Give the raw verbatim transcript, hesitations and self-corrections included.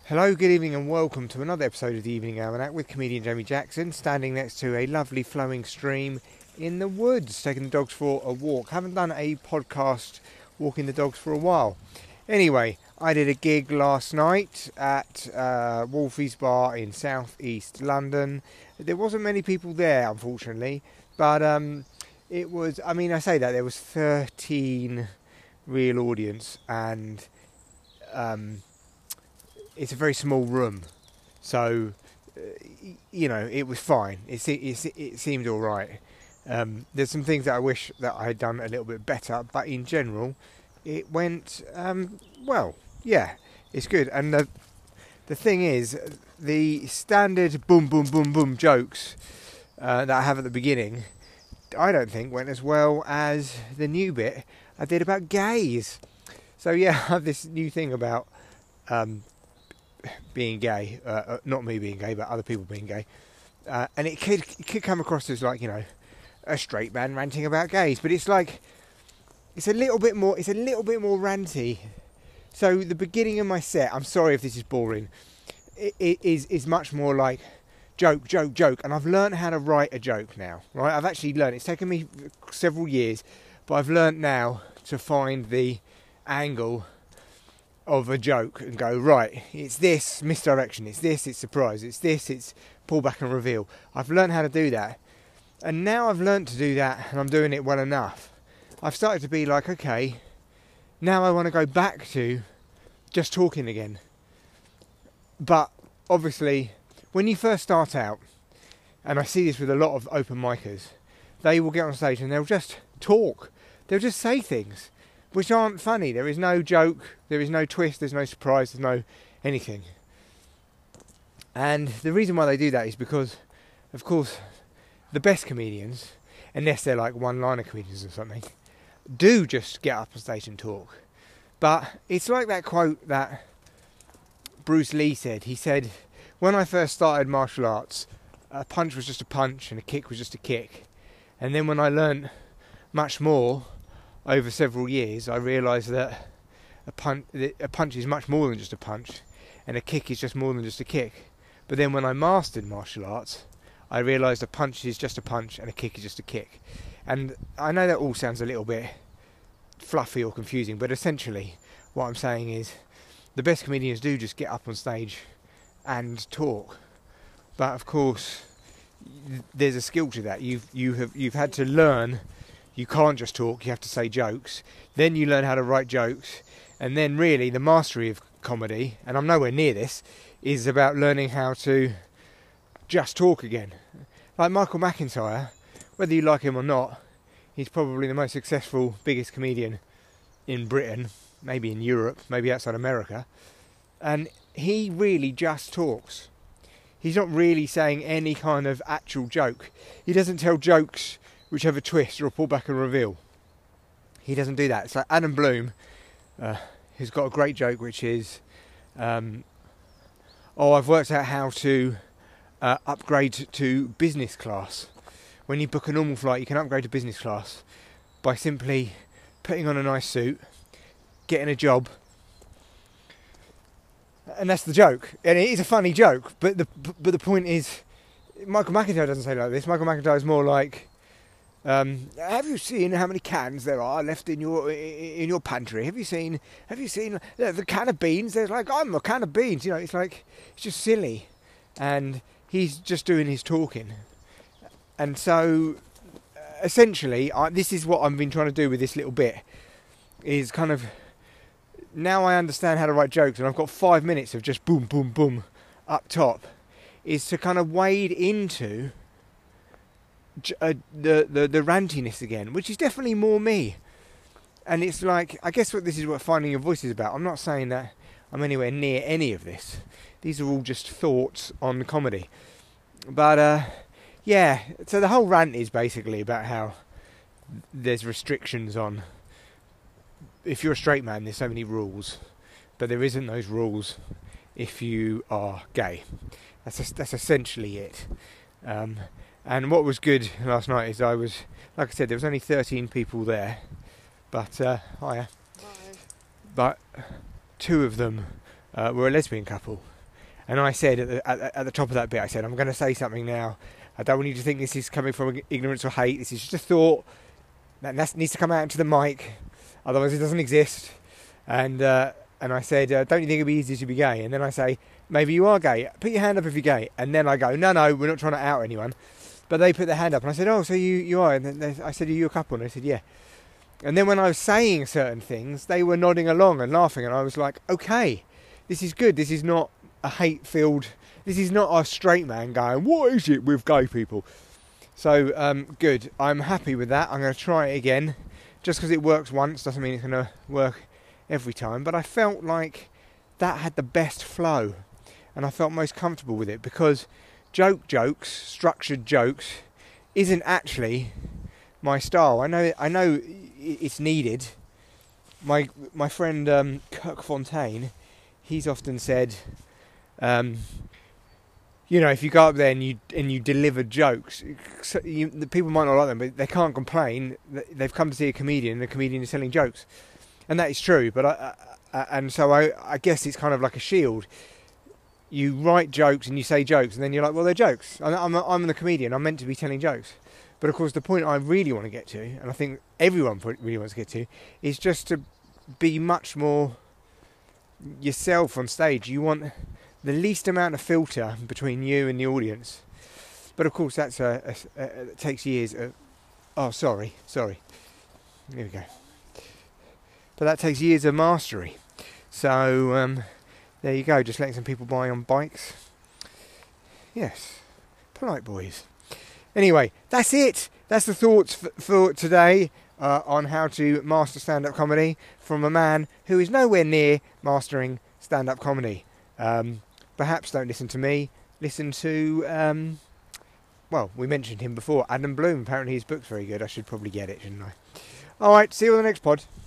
Hello, good evening and welcome to another episode of the Evening Almanac with comedian Jamie Jackson, standing next to a lovely flowing stream in the woods, taking the dogs for a walk. Haven't done a podcast walking the dogs for a while. Anyway, I did a gig last night at uh, Wolfie's Bar in South East London. There wasn't many people there, unfortunately, but um, it was, I mean, I say that, there was thirteen real audience, and um, it's a very small room, so uh, you know, it was fine. It, it, it seemed all right. Um, there's some things that I wish that I had done a little bit better, but in general, it went um, well. Yeah, it's good. And the the thing is, the standard boom, boom, boom, boom jokes uh, that I have at the beginning, I don't think went as well as the new bit I did about gays. So yeah, I have this new thing about um, being gay, uh, not me being gay, but other people being gay, uh, and it could it could come across as like, you know, a straight man ranting about gays, but it's like it's a little bit more. It's a little bit more ranty. So the beginning of my set, I'm sorry if this is boring, it, it is is much more like joke, joke, joke, and I've learned how to write a joke now. Right, I've actually learned. It's taken me several years, but I've learned now to find the angle of a joke and go, right, it's this misdirection, it's this, it's surprise, it's this, it's pull back and reveal. I've learned how to do that, and now I've learned to do that and I'm doing it well enough. I've started to be like, okay, now I want to go back to just talking again. But obviously, when you first start out, and I see this with a lot of open micers, they will get on stage and they'll just talk, they'll just say things which aren't funny. There is no joke, there is no twist, there's no surprise, there's no anything. And the reason why they do that is because, of course, the best comedians, unless they're like one-liner comedians or something, do just get up on stage and talk. But it's like that quote that Bruce Lee said. He said, when I first started martial arts, a punch was just a punch and a kick was just a kick. And then when I learnt much more over several years, I realised that a punch, a punch is much more than just a punch, and a kick is just more than just a kick. But then when I mastered martial arts, I realised a punch is just a punch and a kick is just a kick. And I know that all sounds a little bit fluffy or confusing, but essentially what I'm saying is the best comedians do just get up on stage and talk. But of course, there's a skill to that. You've you have you've had to learn. You can't just talk, you have to say jokes. Then you learn how to write jokes. And then really the mastery of comedy, and I'm nowhere near this, is about learning how to just talk again. Like Michael McIntyre, whether you like him or not, he's probably the most successful, biggest comedian in Britain, maybe in Europe, maybe outside America. And he really just talks. He's not really saying any kind of actual joke. He doesn't tell jokes which have a twist or a pull back and reveal. He doesn't do that. It's like Adam Bloom, uh, who's got a great joke which is, um, oh, I've worked out how to uh, upgrade to business class. When you book a normal flight, you can upgrade to business class by simply putting on a nice suit, getting a job, and that's the joke. And it is a funny joke, but the but the point is, Michael McIntyre doesn't say it like this. Michael McIntyre is more like, Um, have you seen how many cans there are left in your in your pantry? Have you seen Have you seen the, the can of beans? There's like, I'm a can of beans. You know, it's like, it's just silly, and he's just doing his talking. And so, uh, essentially, I, this is what I've been trying to do with this little bit. Is kind of, now I understand how to write jokes, and I've got five minutes of just boom, boom, boom up top. Is to kind of wade into Uh, the, the the rantiness again, which is definitely more me. And it's like, I guess what this is what finding your voice is about. I'm not saying that I'm anywhere near any of this. These are all just thoughts on comedy. But uh, yeah, so the whole rant is basically about how there's restrictions on, if you're a straight man, there's so many rules, but there isn't those rules if you are gay. That's that's essentially it. Um, And what was good last night is I was, like I said, there was only thirteen people there, but uh, hiya. Bye. But two of them uh, were a lesbian couple, And I said at the, at, at the top of that bit, I said, I'm going to say something now. I don't want you to think this is coming from ignorance or hate. This is just a thought that needs to come out into the mic, otherwise it doesn't exist. And uh, and I said, uh, don't you think it'd be easier to be gay? And then I say, maybe you are gay. Put your hand up if you're gay. And then I go, no, no, we're not trying to out anyone. But they put their hand up, and I said, oh, so you, you are? And then they, I said, are you a couple? And they said, yeah. And then when I was saying certain things, they were nodding along and laughing, and I was like, okay, this is good. This is not a hate-filled, this is not a straight man going, what is it with gay people? So, um, good. I'm happy with that. I'm going to try it again. Just because it works once doesn't mean it's going to work every time. But I felt like that had the best flow. And I felt most comfortable with it. Because joke jokes, structured jokes, isn't actually my style. I know I know it's needed. My my friend um, Kirk Fontaine, he's often said... Um, You know, if you go up there and you and you deliver jokes, so you, the people might not like them, but they can't complain. They've come to see a comedian, and the comedian is telling jokes, and that is true. But I, I, and so I, I guess it's kind of like a shield. You write jokes and you say jokes, and then you're like, well, they're jokes. I'm I'm, I'm the comedian. I'm meant to be telling jokes. But of course, the point I really want to get to, and I think everyone really wants to get to, is just to be much more yourself on stage. You want the least amount of filter between you and the audience. But of course that's a, a, a it takes years of, oh sorry sorry here we go but that takes years of mastery. So um, there you go, just letting some people buy on bikes. Yes, polite boys. Anyway, that's it. That's the thoughts for, for today uh, on how to master stand-up comedy from a man who is nowhere near mastering stand-up comedy. Um, Perhaps don't listen to me, listen to, um, well, we mentioned him before, Adam Bloom. Apparently his book's very good. I should probably get it, shouldn't I? Alright, see you on the next pod.